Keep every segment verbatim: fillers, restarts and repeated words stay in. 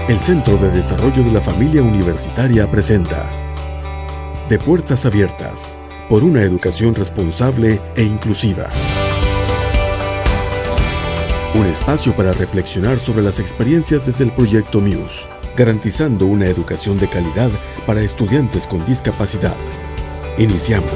El Centro de Desarrollo de la Familia Universitaria presenta De Puertas Abiertas, por una educación responsable e inclusiva. Un espacio para reflexionar sobre las experiencias desde el proyecto Muse, garantizando una educación de calidad para estudiantes con discapacidad. Iniciamos.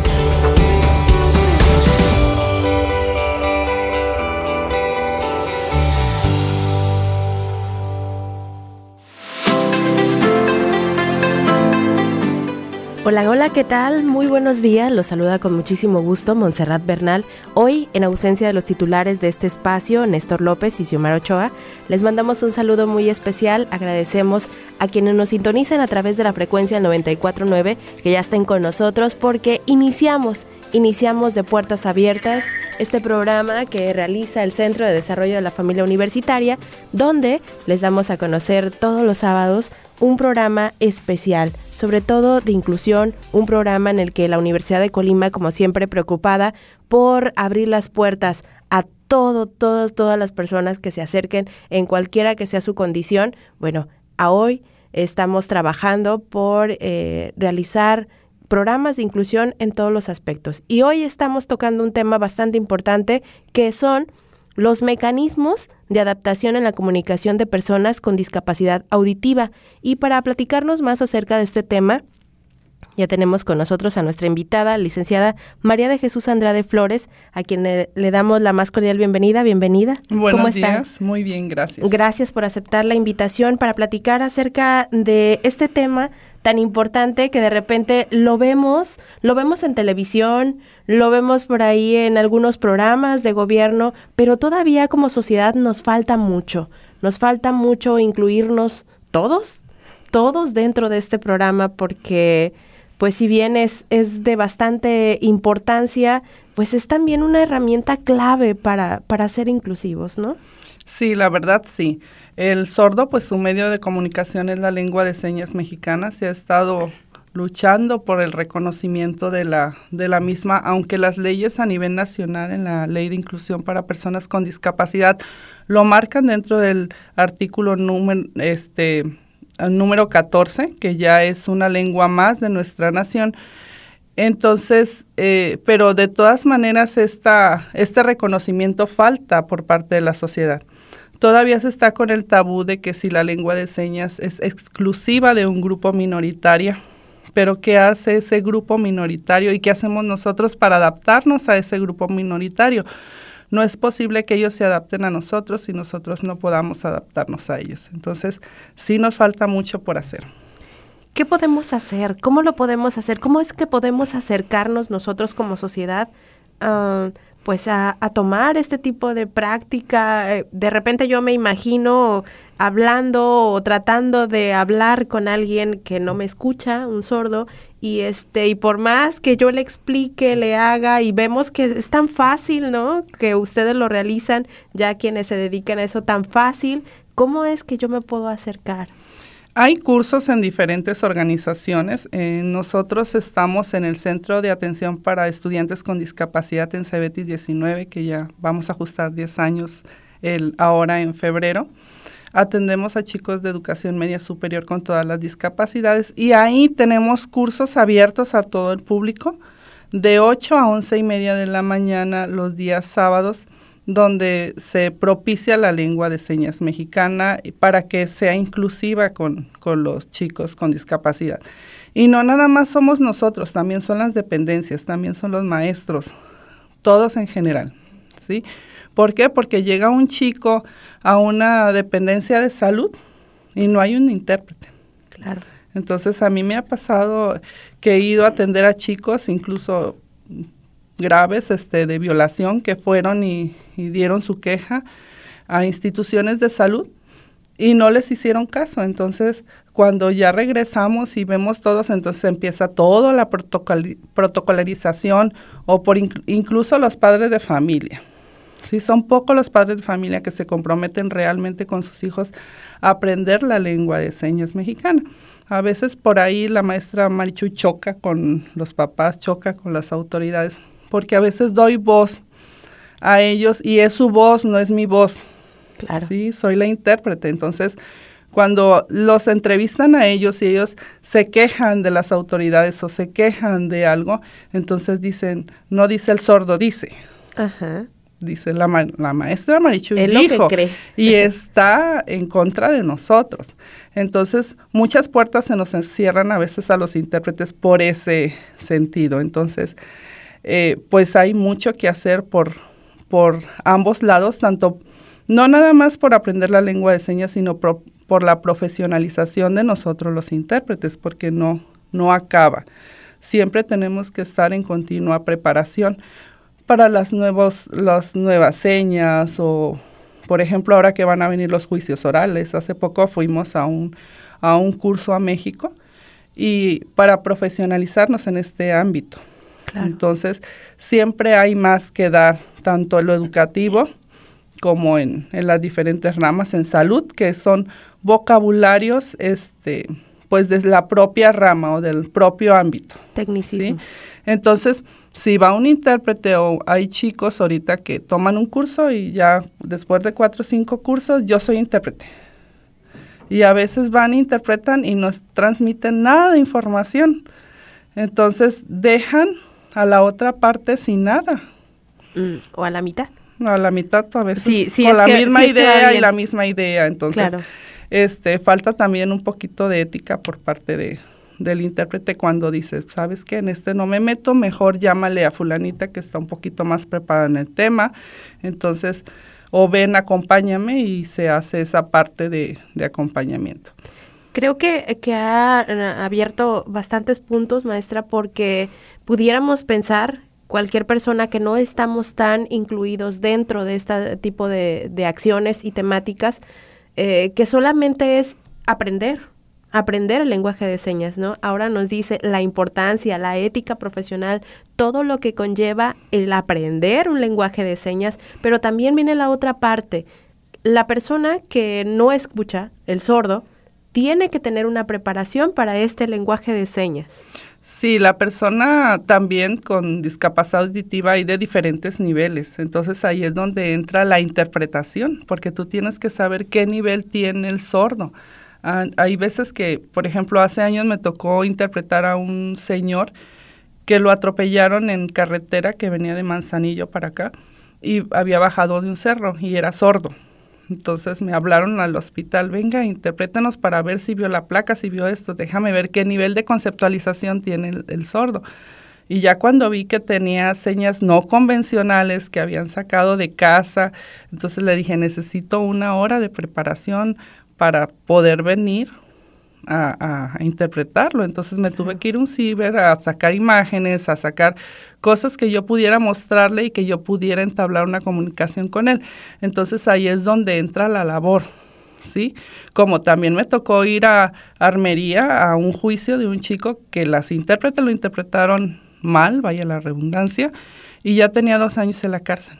Hola, hola, ¿qué tal? Muy buenos días, los saluda con muchísimo gusto Montserrat Bernal. Hoy, en ausencia de los titulares de este espacio, Néstor López y Xiomara Ochoa, les mandamos un saludo muy especial. Agradecemos a quienes nos sintonizan a través de la frecuencia noventa y cuatro punto nueve, que ya estén con nosotros porque iniciamos, iniciamos de Puertas Abiertas, este programa que realiza el Centro de Desarrollo de la Familia Universitaria, donde les damos a conocer todos los sábados un programa especial, sobre todo de inclusión, un programa en el que la Universidad de Colima, como siempre, preocupada por abrir las puertas a todo, todas, todas las personas que se acerquen en cualquiera que sea su condición. Bueno, a hoy estamos trabajando por eh, realizar programas de inclusión en todos los aspectos. Y hoy estamos tocando un tema bastante importante, que son los mecanismos de adaptación en la comunicación de personas con discapacidad auditiva. Y para platicarnos más acerca de este tema, ya tenemos con nosotros a nuestra invitada, licenciada María de Jesús Andrade Flores, a quien le, le damos la más cordial bienvenida. Bienvenida. Buenos ¿Cómo días, está? Muy bien, gracias. Gracias por aceptar la invitación para platicar acerca de este tema tan importante que de repente lo vemos, lo vemos en televisión, lo vemos por ahí en algunos programas de gobierno, pero todavía como sociedad nos falta mucho, nos falta mucho incluirnos todos, todos dentro de este programa, porque pues si bien es, es de bastante importancia, pues es también una herramienta clave para, para ser inclusivos, ¿no? Sí, la verdad sí. El sordo, pues su medio de comunicación es la lengua de señas mexicana. Se ha estado luchando por el reconocimiento de la, de la misma, aunque las leyes a nivel nacional en la Ley de Inclusión para Personas con Discapacidad lo marcan dentro del artículo número, este, número catorce, que ya es una lengua más de nuestra nación. Entonces, eh, pero de todas maneras esta, este reconocimiento falta por parte de la sociedad. Todavía se está con el tabú de que si la lengua de señas es exclusiva de un grupo minoritario, pero ¿qué hace ese grupo minoritario y qué hacemos nosotros para adaptarnos a ese grupo minoritario? No es posible que ellos se adapten a nosotros y nosotros no podamos adaptarnos a ellos. Entonces, sí nos falta mucho por hacer. ¿Qué podemos hacer? ¿Cómo lo podemos hacer? ¿Cómo es que podemos acercarnos nosotros como sociedad uh, pues a, a tomar este tipo de práctica? De repente yo me imagino hablando o tratando de hablar con alguien que no me escucha, un sordo, y este y por más que yo le explique, le haga, y vemos que es tan fácil, ¿no? Que ustedes lo realizan, ya quienes se dedican a eso, tan fácil. ¿Cómo es que yo me puedo acercar? Hay cursos en diferentes organizaciones. Eh, nosotros estamos en el Centro de Atención para Estudiantes con Discapacidad en Cebetis diecinueve, que ya vamos a ajustar diez años el, ahora en febrero. Atendemos a chicos de educación media superior con todas las discapacidades y ahí tenemos cursos abiertos a todo el público de ocho a once y media de la mañana los días sábados, donde se propicia la lengua de señas mexicana para que sea inclusiva con, con los chicos con discapacidad. Y no nada más somos nosotros, también son las dependencias, también son los maestros, todos en general, ¿sí? ¿Por qué? Porque llega un chico a una dependencia de salud y no hay un intérprete. Claro. Entonces, a mí me ha pasado que he ido a atender a chicos, incluso graves este, de violación, que fueron y, y dieron su queja a instituciones de salud y no les hicieron caso. Entonces, cuando ya regresamos y vemos todos, entonces empieza toda la protocol- protocolarización o por inc- incluso los padres de familia. Sí, son pocos los padres de familia que se comprometen realmente con sus hijos a aprender la lengua de señas mexicana. A veces por ahí la maestra Marichu choca con los papás, choca con las autoridades, porque a veces doy voz a ellos y es su voz, no es mi voz. Claro. Sí, soy la intérprete. Entonces, Cuando los entrevistan a ellos y ellos se quejan de las autoridades o se quejan de algo, entonces dicen, no dice el sordo, dice. Ajá. Dice la, ma la maestra Marichuy es dijo, lo que cree. Y está en contra de nosotros. Entonces, muchas puertas se nos encierran a veces a los intérpretes por ese sentido. Entonces, eh, pues hay mucho que hacer por, por ambos lados, tanto, no nada más por aprender la lengua de señas, sino pro, por la profesionalización de nosotros los intérpretes, porque no, no acaba. Siempre tenemos que estar en continua preparación para las, nuevos, las nuevas señas o, por ejemplo, ahora que van a venir los juicios orales. Hace poco fuimos a un, a un curso a México y para profesionalizarnos en este ámbito. Claro. Entonces, siempre hay más que dar, tanto en lo educativo como en, en las diferentes ramas, en salud, que son vocabularios, este, pues de la propia rama o del propio ámbito. Tecnicismos. ¿Sí? Entonces, si va un intérprete o hay chicos ahorita que toman un curso y ya después de cuatro o cinco cursos, yo soy intérprete. Y a veces van, interpretan y nos transmiten nada de información. Entonces, dejan a la otra parte sin nada. Mm, o a la mitad. A la mitad a veces sí, sí, con la que, misma sí idea y la misma idea. Entonces, claro. este, falta también un poquito de ética por parte de... del intérprete cuando dices, ¿sabes qué? En este no me meto, mejor llámale a fulanita que está un poquito más preparada en el tema. Entonces, o ven, acompáñame y se hace esa parte de, de acompañamiento. Creo que, que ha abierto bastantes puntos, maestra, porque pudiéramos pensar, cualquier persona que no estamos tan incluidos dentro de este tipo de, de acciones y temáticas, eh, que solamente es aprender. aprender el lenguaje de señas, ¿no? Ahora nos dice la importancia, la ética profesional, todo lo que conlleva el aprender un lenguaje de señas, pero también viene la otra parte. La persona que no escucha, el sordo, tiene que tener una preparación para este lenguaje de señas. Sí, la persona también con discapacidad auditiva hay de diferentes niveles, entonces ahí es donde entra la interpretación, porque tú tienes que saber qué nivel tiene el sordo. Ah, hay veces que, por ejemplo, hace años me tocó interpretar a un señor que lo atropellaron en carretera que venía de Manzanillo para acá y había bajado de un cerro y era sordo. Entonces me hablaron al hospital, venga, interprétenos para ver si vio la placa, si vio esto, déjame ver qué nivel de conceptualización tiene el, el sordo. Y ya cuando vi que tenía señas no convencionales que habían sacado de casa, entonces le dije, necesito una hora de preparación para poder venir a, a interpretarlo. Entonces me tuve que ir a un ciber a sacar imágenes, a sacar cosas que yo pudiera mostrarle y que yo pudiera entablar una comunicación con él. Entonces ahí es donde entra la labor, ¿sí? Como también me tocó ir a Armería a un juicio de un chico que las intérpretes lo interpretaron mal, vaya la redundancia, y ya tenía dos años en la cárcel.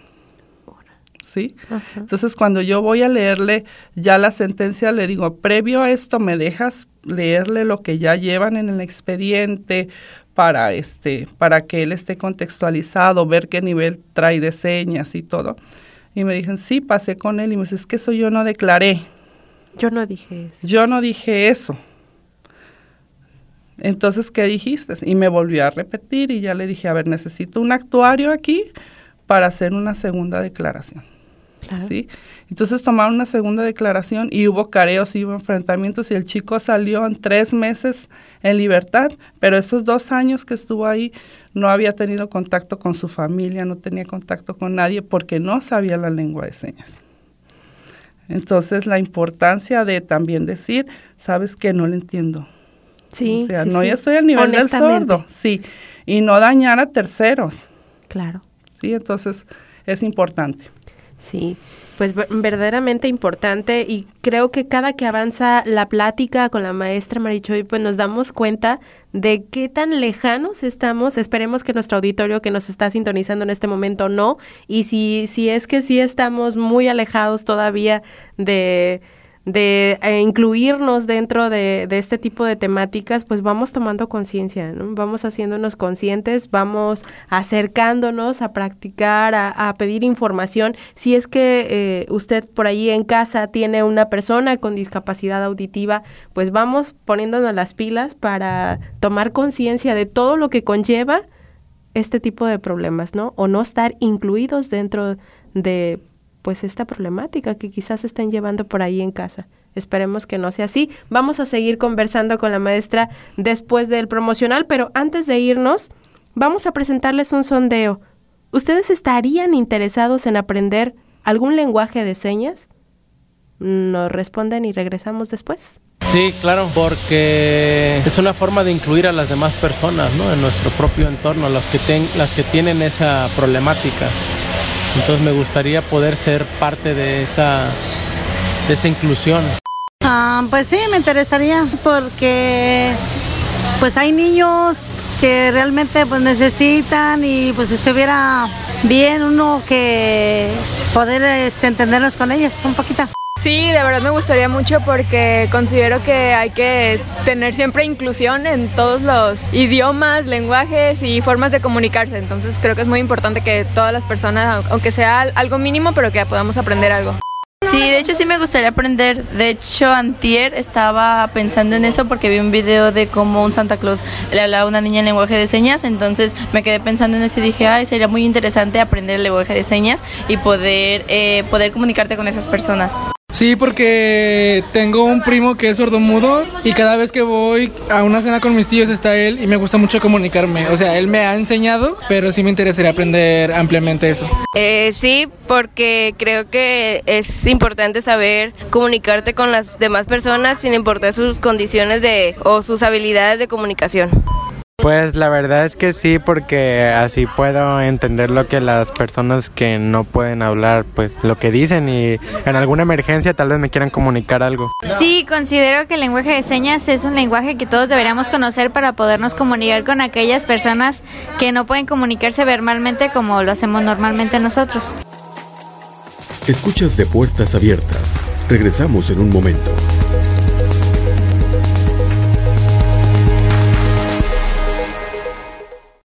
¿Sí? Ajá. Entonces, cuando yo voy a leerle ya la sentencia, le digo, previo a esto, ¿me dejas leerle lo que ya llevan en el expediente para, este, para que él esté contextualizado, ver qué nivel trae de señas y todo? Y me dijeron, sí, pasé con él, y me dice, es que eso yo no declaré. Yo no dije eso. Yo no dije eso. Entonces, ¿qué dijiste? Y me volvió a repetir, y ya le dije, a ver, necesito un actuario aquí para hacer una segunda declaración. Claro. ¿Sí? Entonces tomaron una segunda declaración y hubo careos y hubo enfrentamientos y el chico salió en tres meses en libertad, pero esos dos años que estuvo ahí no había tenido contacto con su familia, no tenía contacto con nadie porque no sabía la lengua de señas. Entonces la importancia de también decir, sabes que no le entiendo. Sí, o sea, sí, no sí. ya estoy al nivel del sordo, sí, y no dañar a terceros. Claro. Sí, entonces es importante. Sí, pues verdaderamente importante y creo que cada que avanza la plática con la maestra Marichuy, pues nos damos cuenta de qué tan lejanos estamos. Esperemos que nuestro auditorio que nos está sintonizando en este momento no, y si, si es que sí estamos muy alejados todavía de, de eh, incluirnos dentro de, de este tipo de temáticas, pues vamos tomando conciencia, ¿no? Vamos haciéndonos conscientes, vamos acercándonos a practicar, a, a pedir información. Si es que eh, usted por ahí en casa tiene una persona con discapacidad auditiva, pues vamos poniéndonos las pilas para tomar conciencia de todo lo que conlleva este tipo de problemas, ¿no? O no estar incluidos dentro de pues esta problemática que quizás estén llevando por ahí en casa. Esperemos que no sea así. Vamos a seguir conversando con la maestra después del promocional, pero antes de irnos, vamos a presentarles un sondeo. ¿Ustedes estarían interesados en aprender algún lenguaje de señas? Nos responden y regresamos después. Sí, claro, porque es una forma de incluir a las demás personas, ¿no? En nuestro propio entorno, las que, ten, las que tienen esa problemática. Entonces me gustaría poder ser parte de esa, de esa inclusión. Ah, pues sí, me interesaría porque pues hay niños que realmente pues necesitan y pues estuviera bien uno que poder este, entendernos con ellos un poquito. Sí, de verdad me gustaría mucho porque considero que hay que tener siempre inclusión en todos los idiomas, lenguajes y formas de comunicarse. Entonces creo que es muy importante que todas las personas, aunque sea algo mínimo, pero que podamos aprender algo. Sí, de hecho sí me gustaría aprender. De hecho, antier estaba pensando en eso porque vi un video de cómo un Santa Claus le hablaba a una niña en lenguaje de señas. Entonces me quedé pensando en eso y dije, ay, sería muy interesante aprender el lenguaje de señas y poder, eh, poder comunicarte con esas personas. Sí, porque tengo un primo que es sordomudo y cada vez que voy a una cena con mis tíos está él y me gusta mucho comunicarme. O sea, él me ha enseñado, pero sí me interesaría aprender ampliamente eso. Eh, sí, porque creo que es importante saber comunicarte con las demás personas sin importar sus condiciones de o sus habilidades de comunicación. Pues la verdad es que sí, porque así puedo entender lo que las personas que no pueden hablar, pues lo que dicen, y en alguna emergencia tal vez me quieran comunicar algo. Sí, considero que el lenguaje de señas es un lenguaje que todos deberíamos conocer para podernos comunicar con aquellas personas que no pueden comunicarse verbalmente como lo hacemos normalmente nosotros. Escuchas de Puertas Abiertas. Regresamos en un momento.